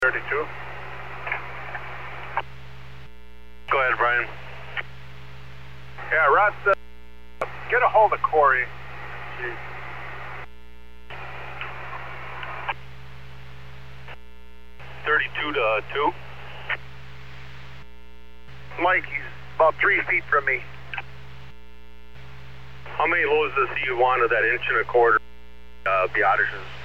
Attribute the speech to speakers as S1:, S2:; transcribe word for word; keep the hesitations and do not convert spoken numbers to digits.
S1: thirty-two.
S2: Go ahead, Brian.
S1: Yeah, Ross, uh, get a hold of Corey. Jeez.
S2: thirty-two to uh, two.
S1: Mike, he's about three feet from me.
S2: How many loads does he want of that inch and a quarter, uh, Beatrice's?